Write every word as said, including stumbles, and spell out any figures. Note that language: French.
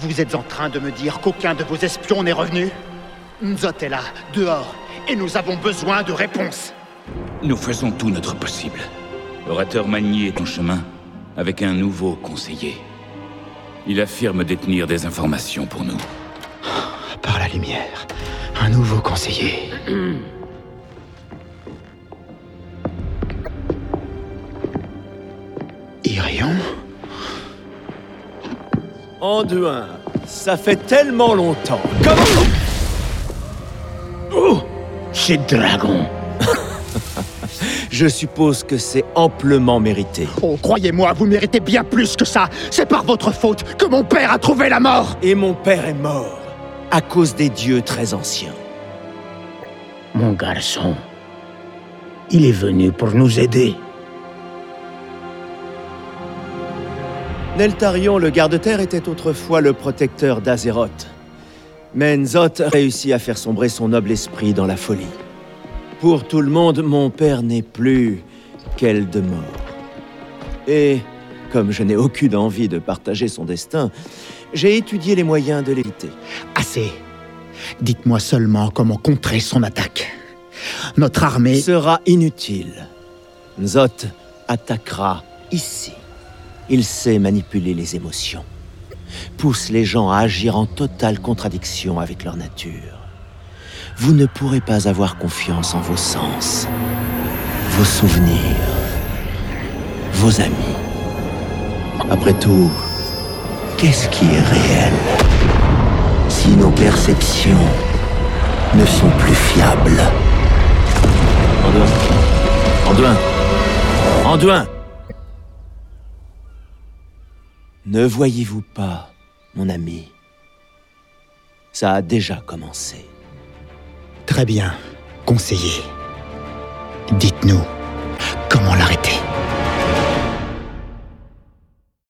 Vous êtes en train de me dire qu'aucun de vos espions n'est revenu? Nzot est là, dehors, et nous avons besoin de réponses. Nous faisons tout notre possible. L'orateur Magnier est en chemin, avec un nouveau conseiller. Il affirme détenir des informations pour nous. Par la lumière, un nouveau conseiller. Irion? Anduin, ça fait tellement longtemps. Comment? Oh, c'est Dragon. Je suppose que c'est amplement mérité. Oh, croyez-moi, vous méritez bien plus que ça. C'est par votre faute que mon père a trouvé la mort. Et mon père est mort, à cause des dieux très anciens. Mon garçon, il est venu pour nous aider. Neltarion, le garde-terre, était autrefois le protecteur d'Azeroth. Mais Nzot réussit à faire sombrer son noble esprit dans la folie. Pour tout le monde, mon père n'est plus qu'Eldemort. Et, comme je n'ai aucune envie de partager son destin, j'ai étudié les moyens de l'éviter. Assez. Dites-moi seulement comment contrer son attaque. Notre armée... sera inutile. Nzot attaquera ici. Il sait manipuler les émotions. Pousse les gens à agir en totale contradiction avec leur nature. Vous ne pourrez pas avoir confiance en vos sens, vos souvenirs, vos amis. Après tout, qu'est-ce qui est réel si nos perceptions ne sont plus fiables? Anduin. Anduin. Anduin. Ne voyez-vous pas, mon ami? Ça a déjà commencé. Très bien, conseiller. Dites-nous.